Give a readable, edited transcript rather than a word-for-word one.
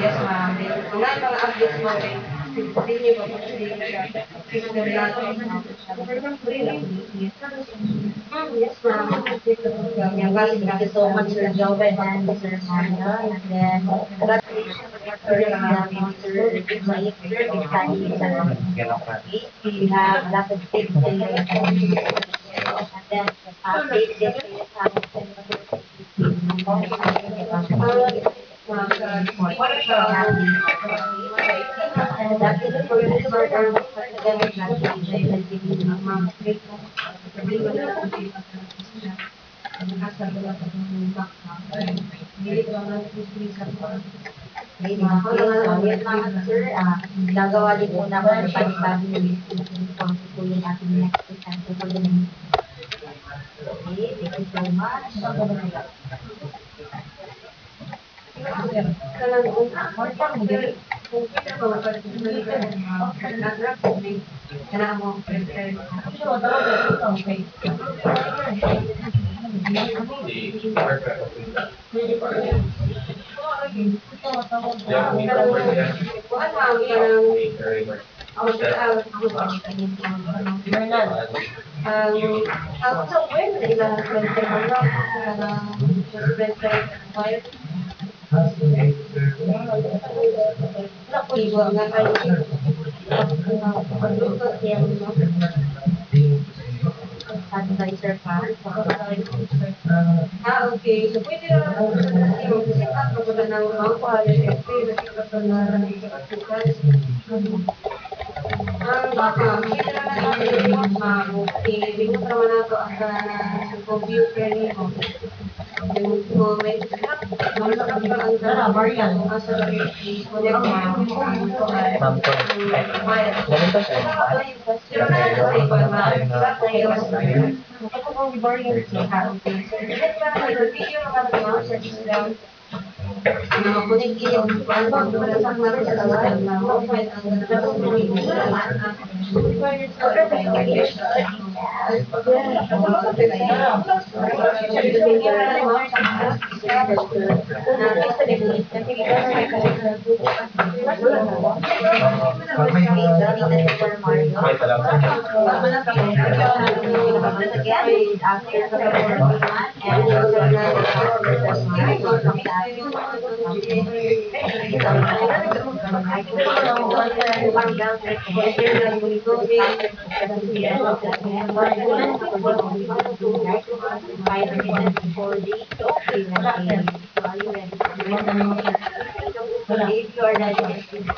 Yes, ma'am. Kung nga mga updates mo, continue pa po siya. Sister natin. Yes, ma'am. Okay, thank you so much, Sir Joven and Sir Mario. And then, congratulations on your first exam, Sir Mike. Keep studying, sir. Okay, we have a lot of things to learn. And then, safe din kayo sa ating and that is for you, sir. Once again, congratulations and give you okay, so yun lang, sir. Gagawa din po naman ng panibagong uniform po yung ating next presenter for the next. Okay, thank you so much. Also, when ilang friends ay marami na just friends ay quiet. Iwa nga kayo. Advisor pa. Okay. So, pwede naman ako sa kasi mag-set up ako na ng mga quality. Pwede na baka, pwede naman natin i-remote naman nato ang computer niyo. So, may scrap pa ang Marian. Asa na i-connect mo. Ma'am ko. Ganito siya. Nakakunik yung sa mga Okay pa lang sa Once again, after the if you are ready.